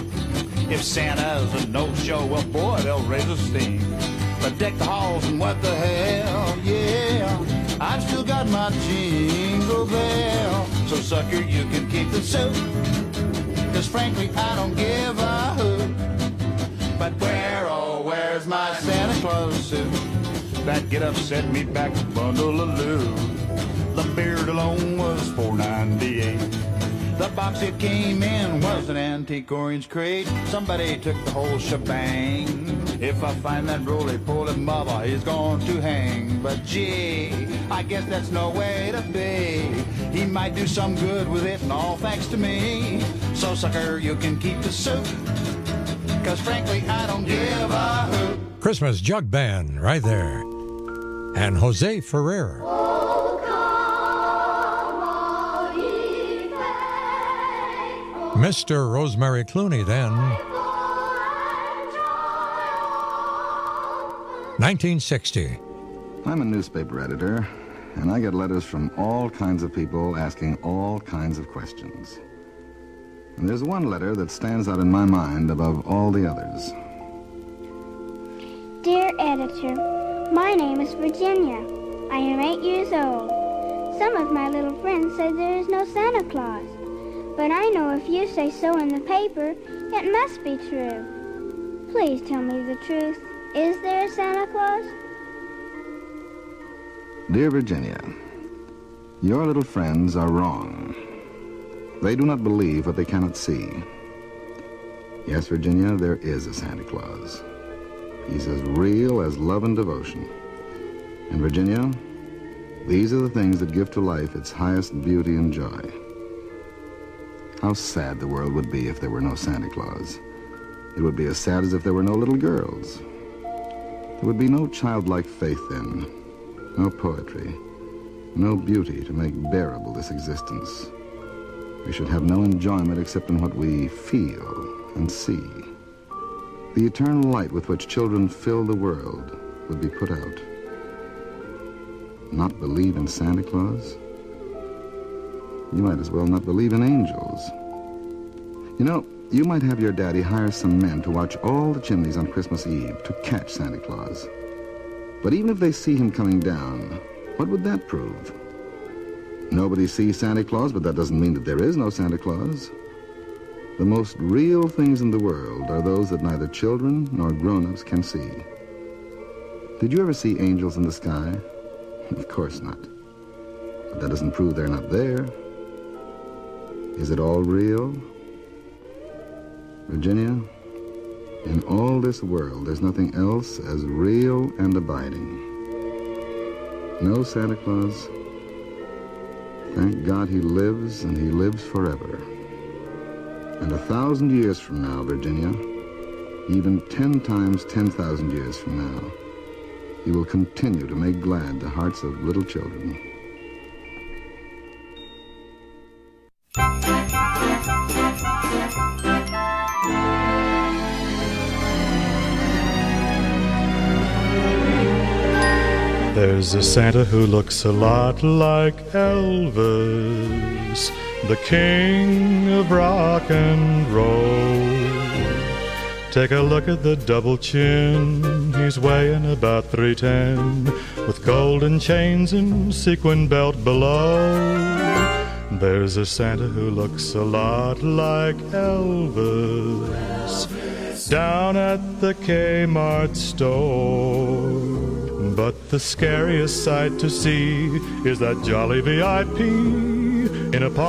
[SPEAKER 10] If Santa's a no-show, well boy, they'll raise a stink. But deck the halls and what the hell, yeah, I've still got my jingle bell. So sucker, you can keep the suit, 'cause frankly I don't give a hoot. But where, oh, where's my Santa Claus suit? That get-up set me back a bundle of loot. The beard alone was four ninety-eight. The box it came in was an antique orange crate. Somebody took the whole shebang. If I find that roly-poly mother, he's going to hang. But gee, I guess that's no way to be. He might do some good with it, and all thanks to me. So sucker, you can keep the suit, 'cause frankly I don't give a hoot.
[SPEAKER 17] Christmas Jug Band right there. And Jose Ferrer. Mister Rosemary Clooney then. nineteen sixty.
[SPEAKER 11] I'm a newspaper editor, and I get letters from all kinds of people asking all kinds of questions. And there's one letter that stands out in my mind above all the others.
[SPEAKER 24] Dear Editor, my name is Virginia. I am eight years old. Some of my little friends say there is no Santa Claus. But I know if you say so in the paper, it must be true. Please tell me the truth. Is there a Santa Claus?
[SPEAKER 11] Dear Virginia, your little friends are wrong. They do not believe what they cannot see. Yes, Virginia, there is a Santa Claus. He's as real as love and devotion. And Virginia, these are the things that give to life its highest beauty and joy. How sad the world would be if there were no Santa Claus. It would be as sad as if there were no little girls. There would be no childlike faith then, no poetry, no beauty to make bearable this existence. We should have no enjoyment except in what we feel and see. The eternal light with which children fill the world would be put out. Not believe in Santa Claus? You might as well not believe in angels. You know, you might have your daddy hire some men to watch all the chimneys on Christmas Eve to catch Santa Claus. But even if they see him coming down, what would that prove? Nobody sees Santa Claus, but that doesn't mean that there is no Santa Claus. The most real things in the world are those that neither children nor grown-ups can see. Did you ever see angels in the sky? Of course not. But that doesn't prove they're not there. Is it all real? Virginia, in all this world, there's nothing else as real and abiding. No Santa Claus, Thank God he lives, and he lives forever. And a thousand years from now, Virginia, even ten times ten thousand years from now, he will continue to make glad the hearts of little children.
[SPEAKER 1] There's a Santa who looks a lot like Elvis, the king of rock and roll. Take a look at the double chin, he's weighing about three ten, with golden chains and sequin belt below. There's a Santa who looks a lot like Elvis, down at the Kmart store. But the scariest sight to see is that jolly V I P in a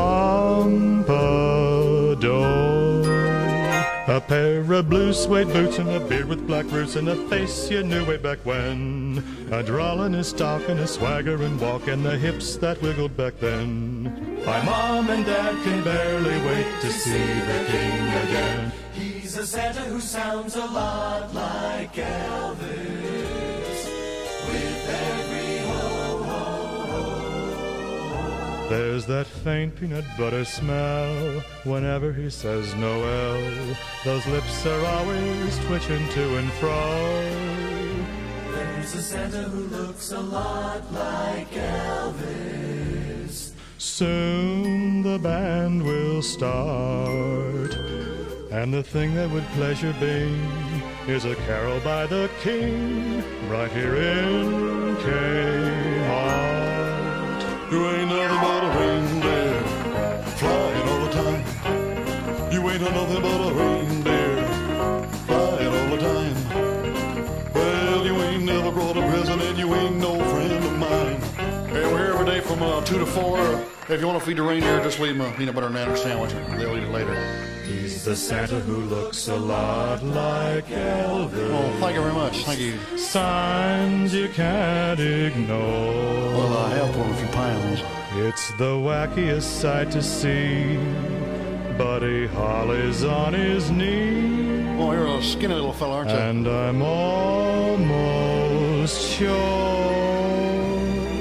[SPEAKER 1] pompadour. A pair of blue suede boots and a beard with black roots and a face you knew way back when. A drawl in his stock and a swagger and walk and the hips that wiggled back then. My mom and dad can barely wait to see the king again.
[SPEAKER 4] He's a Santa who sounds a lot like Elvis. With every ho, ho, ho.
[SPEAKER 1] There's that faint peanut butter smell whenever he says Noel. Those lips are always twitching to and fro.
[SPEAKER 4] There's a Santa who looks a lot like Elvis.
[SPEAKER 1] Soon the band will start, and the thing that would pleasure be is a carol by the king right here in Kmart.
[SPEAKER 10] You ain't nothing but a reindeer, flying all the time. You ain't nothing but a reindeer, flying all the time. Well, you ain't never brought a present and you ain't no friend of mine. Hey, we're here every day from uh, two to four. If you want to feed the reindeer, just leave them a peanut butter and nanner sandwich. They'll eat it later.
[SPEAKER 1] He's the Santa who looks a lot like Elvis.
[SPEAKER 10] Oh, thank you very much. Thank you.
[SPEAKER 1] Signs you can't ignore.
[SPEAKER 10] Well, I have put a few pounds.
[SPEAKER 1] It's the wackiest sight to see. Buddy Holly's on his knee.
[SPEAKER 10] Oh, you're a skinny little fella, aren't you?
[SPEAKER 1] And I'm almost sure,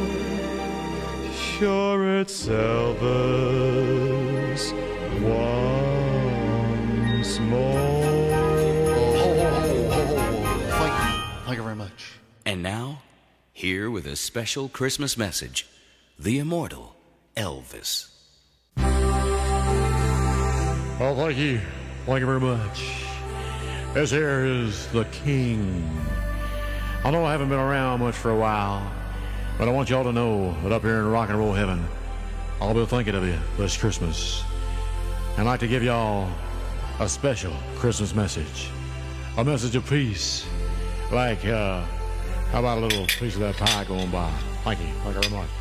[SPEAKER 1] sure it's Elvis. Once more.
[SPEAKER 10] Oh, ho, ho, ho, ho, ho. Thank you. Thank you very much.
[SPEAKER 12] And now, here with a special Christmas message, the immortal Elvis.
[SPEAKER 17] Well, thank you. Thank you very much. This here is the King. I know I haven't been around much for a while, but I want y'all to know that up here in rock and roll heaven, I'll be thinking of you this Christmas. I'd like to give y'all a special Christmas message, a message of peace, like, uh, how about a little piece of that pie going by? Thank you, thank you very much.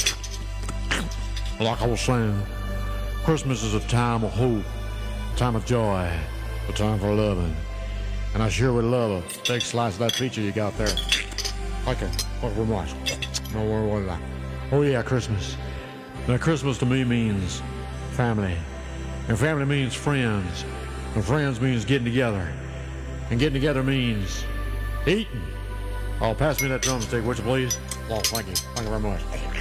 [SPEAKER 17] Like I was saying, Christmas is a time of hope, a time of joy, a time for loving, and I sure would love a big slice of that pizza you got there. Thank you, thank you very much. No worry about that. Oh yeah, Christmas. Now Christmas to me means family. And family means friends. And friends means getting together. And getting together means eating. Oh, pass me that drumstick, would you please? Oh, thank you. Thank you very much.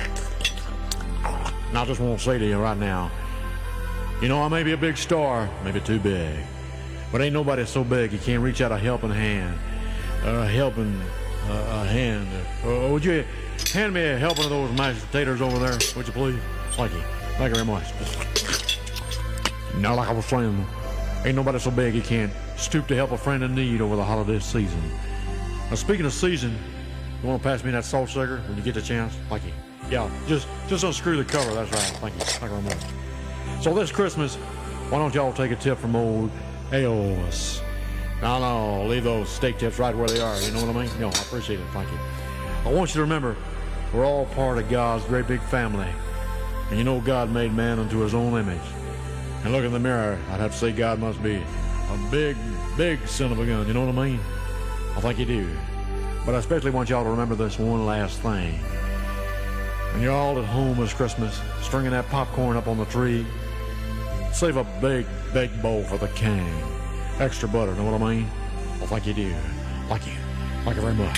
[SPEAKER 17] Now, I just want to say to you right now, you know, I may be a big star, maybe too big, but ain't nobody so big you can't reach out a helping hand. A helping uh, a hand. Uh, would you hand me a helping of those mashed potatoes over there, would you please? Thank you. Thank you very much. Now, like I was saying, ain't nobody so big you can't stoop to help a friend in need over the holiday season. Now, speaking of season, you want to pass me that salt sugar when you get the chance? Thank you. Yeah, just just unscrew the cover. That's right. Thank you. Thank you very much. So this Christmas, why don't y'all take a tip from old Elvis? No, no, leave those steak tips right where they are. You know what I mean? No, I appreciate it. Thank you. I want you to remember, we're all part of God's great big family. And you know God made man unto his own image. And look in the mirror, I'd have to say God must be a big, big son of a gun. You know what I mean? I think you do. But I especially want y'all to remember this one last thing. And you're all at home this Christmas, stringing that popcorn up on the tree. Save a big, big bowl for the king. Extra butter, know what I mean? Well, thank you, dear. Thank you. Thank you very much.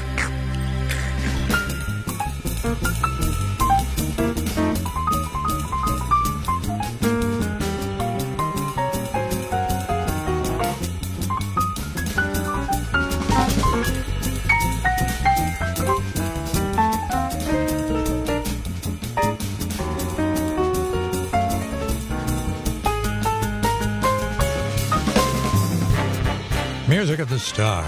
[SPEAKER 14] Music of the Star.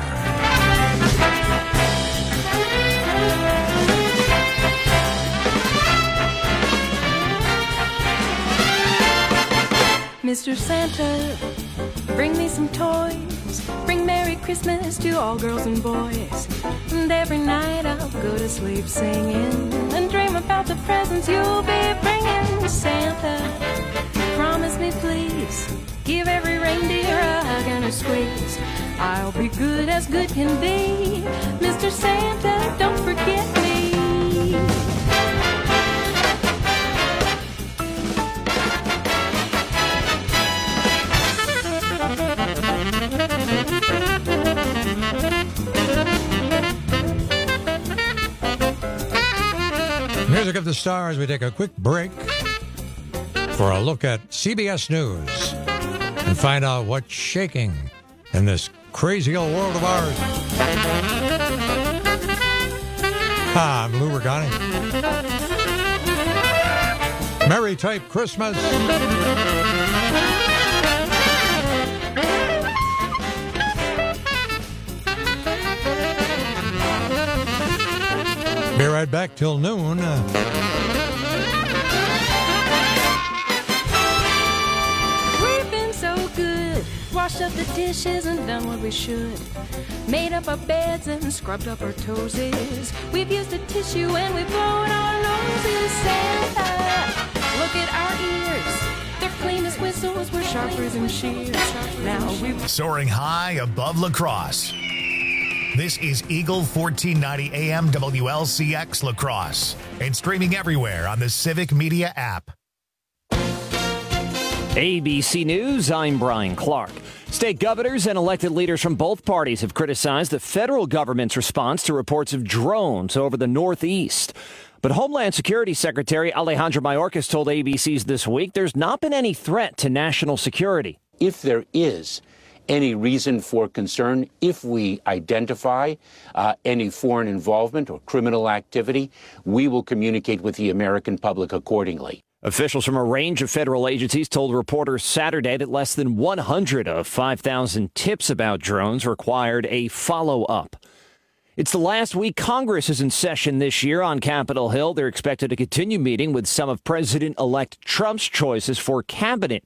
[SPEAKER 15] Mister Santa, bring me some toys. Bring Merry Christmas to all girls and boys. And every night I'll go to sleep singing and dream about the presents you'll be bringing. Santa, promise me please, give every reindeer a hug and a squeeze. I'll be good as good can be. Mister Santa, don't forget me.
[SPEAKER 14] Music of the Stars. We take a quick break for a look at C B S News and find out what's shaking in this crazy old world of ours. Hi, I'm Lou Regani. Merry type Christmas. Be right back till noon.
[SPEAKER 15] We've been so good, washed up the dishes and done what we should. Made up our beds and scrubbed up our toesies. We've used a tissue and we've blown our noses. Santa, look at our ears. They're clean as whistles, we're sharper than shears. Now we've...
[SPEAKER 16] Soaring high above La Crosse. This is Eagle fourteen ninety A M W L C X La Crosse and streaming everywhere on the Civic Media app.
[SPEAKER 18] A B C News, I'm Brian Clark. State governors and elected leaders from both parties have criticized the federal government's response to reports of drones over the Northeast. But Homeland Security Secretary Alejandro Mayorkas told A B C's This Week there's not been any threat to national security.
[SPEAKER 25] If there is any reason for concern, if we identify uh, any foreign involvement or criminal activity, we will communicate with the American public accordingly.
[SPEAKER 18] Officials from a range of federal agencies told reporters Saturday that less than one hundred of five thousand tips about drones required a follow-up. It's the last week Congress is in session this year on Capitol Hill. They're expected to continue meeting with some of President-elect Trump's choices for cabinet